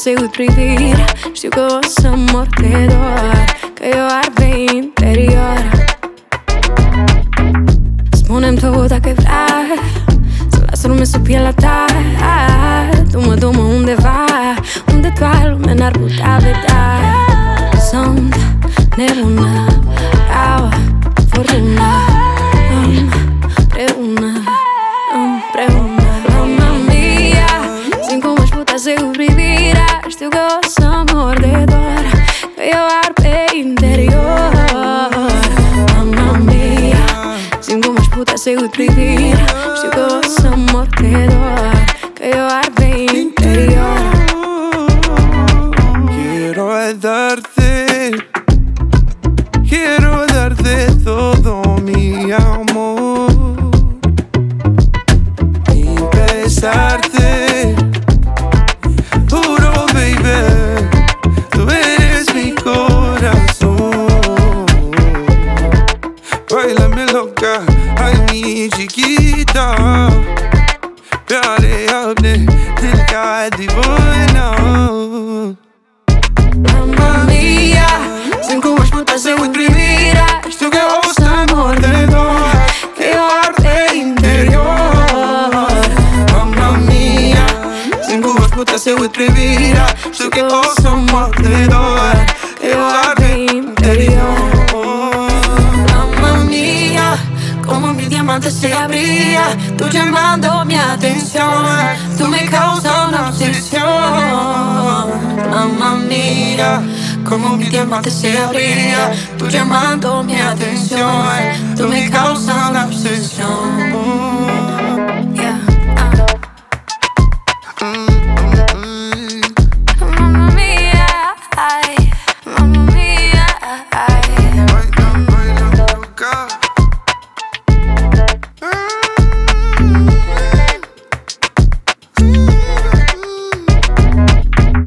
sigut privirea. Știu că o să mor de dor, că eu arde interior. Spune-mi tu dacă vrei să las lume sub pielea ta. Du-mă undeva unde toată lumea n-ar putea vedea. Sunt nebună, vreau furtună. Împreună, mamma mia. Simt cum aș putea să cu privirea. Știu că o să mor de dor, că eu ard pe interior. Mamma mia. Simt cum aș putea să cu privirea. Știu că o să mor de dor, că eu ard pe interior. Quiero darte todo mi amor y besarte puro, baby. Tú eres mi corazón. Báilame loca, ay mi chiquita. प्यारे अपने दिल का दीवाना. Mamma mia. Simt cum aș putea să uit privirea. Știu că o să mor de dor, că eu ard pe interior. Mamma mia. Simt cum aș putea să uit privirea. Știu că o să mor de dor, că eu ard pe interior. Mamma mia. Como mi diamante se abría, tú llamando mi atención. Tú me causas una obsesión. Mamma mia. Como mi diamante se abría, tú llamando mi atención. Tú me causas una obsesión.